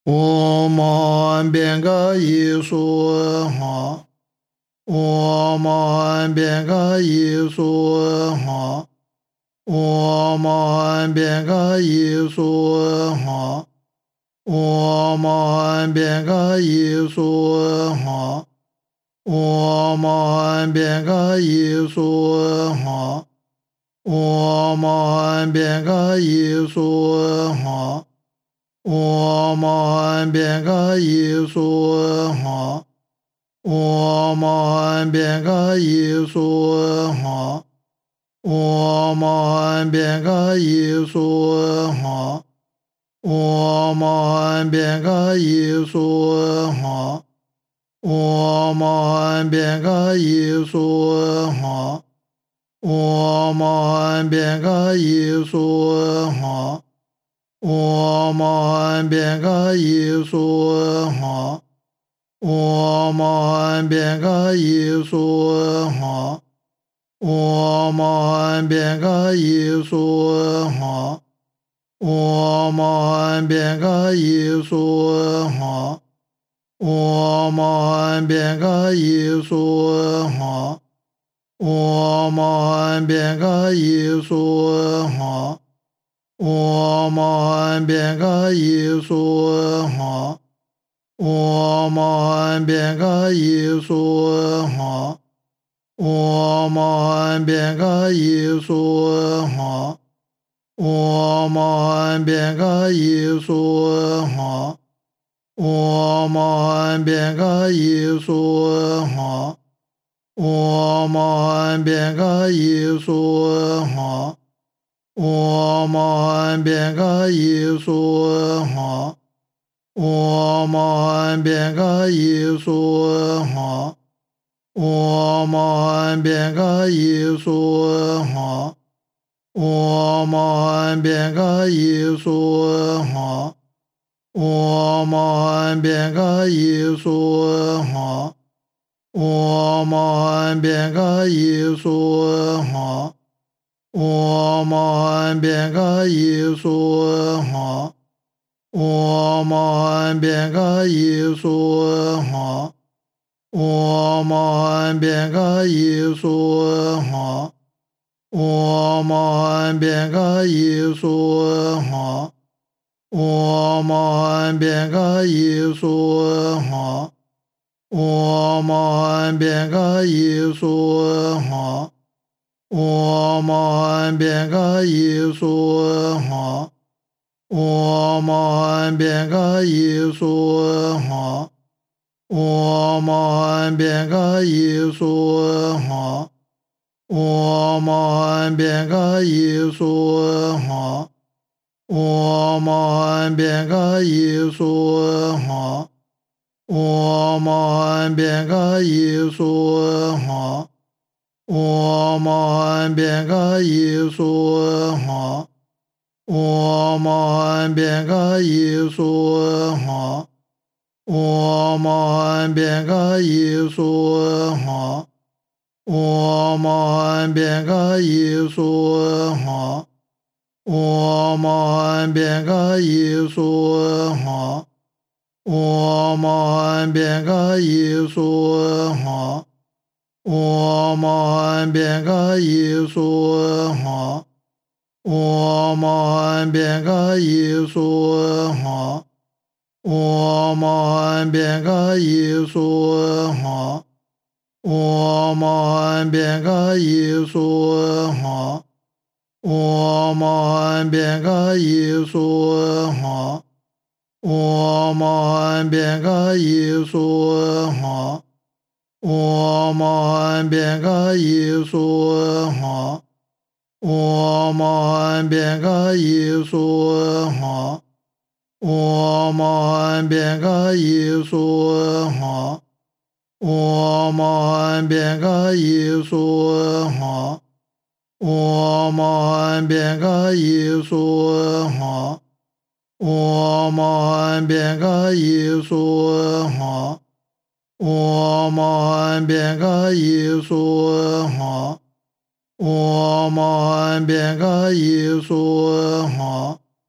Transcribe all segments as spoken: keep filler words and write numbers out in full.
我们编个艺术哈，我们编个艺术哈，我们编个艺术哈，我们编个艺术哈，我们编个艺术哈，我们编个艺术哈。我们编个艺术哈，我们编个艺术哈，我们编个艺术哈，我们编个艺术哈，我们编个艺术哈，我们编个艺术哈。我们编个艺术哈，我们编个艺术哈，我们编个艺术哈，我们编个艺术哈，我们编个艺术哈，我们编个艺术哈。我们编个艺术哈，我们编个艺术哈，我们编个艺术哈，我们编个艺术哈，我们编个艺术哈，我们编个艺术哈。我们编个艺术哈，我们编个艺术哈，我们编个艺术哈，我们编个艺术哈，我们编个艺术哈，我们编个艺术哈。我们编个艺术哈，我们编个艺术哈，我们编个艺术哈，我们编个艺术哈，我们编个艺术哈，我们编个艺术哈。我们编个艺术哈，我们编个艺术哈，我们编个艺术哈，我们编个艺术哈，我们编个艺术哈，我们编个艺术哈。我们编个艺术哈，我们编个艺术哈，我们编个艺术哈，我们编个艺术哈，我们编个艺术哈，我们编个艺术哈。我们编个艺术哈，我们编个艺术哈，我们编个艺术哈，我们编个艺术哈，我们编个艺术哈，我们编个艺术哈。我们编个艺术哈，我们编个艺术哈，我们编个艺术哈，我们编个艺术哈，我们编个艺术哈，我们编个艺术哈。我们编个艺术哈，我们编个艺术哈，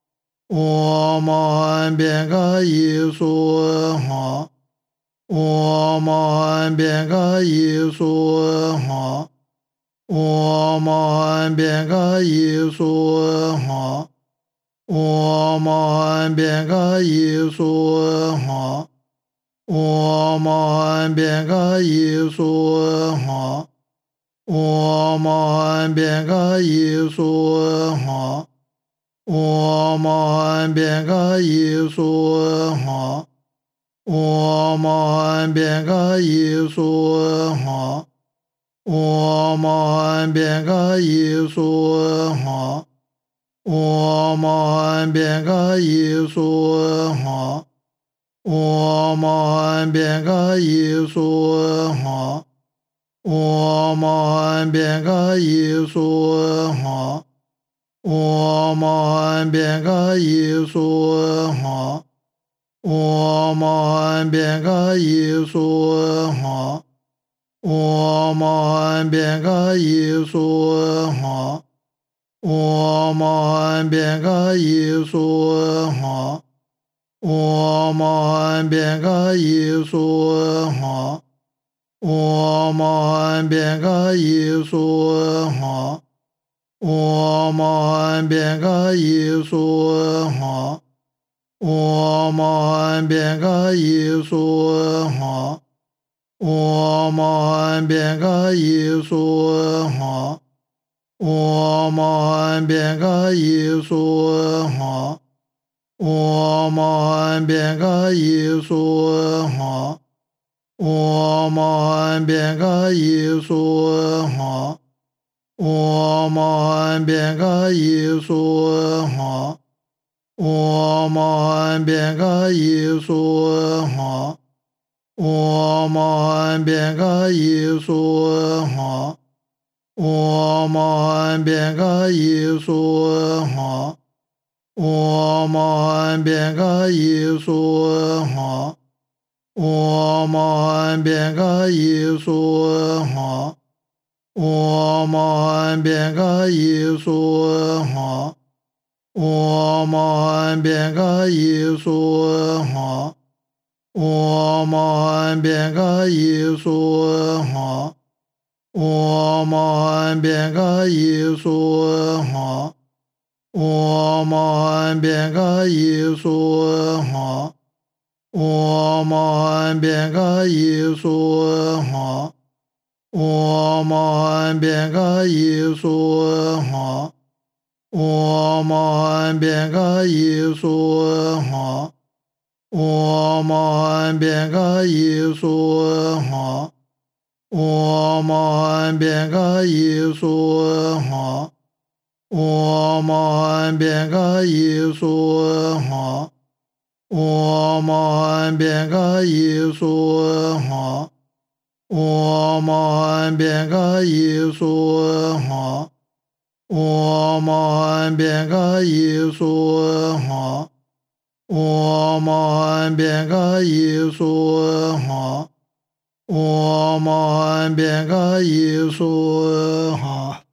我们变个艺术哈，我们变个艺术哈，我们变个艺术哈，我们变个艺术哈，我们变个艺术哈，我们变个艺术哈。我们变个艺术哈，我们变个艺术哈，我们变个艺术哈，我们变个艺术哈，我们变个艺术哈，我们变个艺术哈。我们变个艺术哈，我们变个艺术哈，我们变个艺术哈，我们变个艺术哈，我们变个艺术哈，我们变个艺术哈。我们变个艺术哈，我们变个艺术哈，我们变个艺术哈，我们变个艺术哈，我们变个艺术哈，我们变个艺术哈。我们变个艺术哈，我们变个艺术哈，我们变个艺术哈，我们变个艺术哈，我们变个艺术哈，我们变个艺术哈。我们变个艺术哈，我们变个艺术哈，我们变个艺术哈，我们变个艺术哈，我们变个艺术哈，我们变个艺术哈。我们变个艺术哈，我们变个艺术哈，我们变个艺术哈，我们变个艺术哈，我们变个艺术哈，我们变个艺术哈。我们变个艺术哈，我们变个艺术哈，我们变个艺术哈，我们变个艺术哈。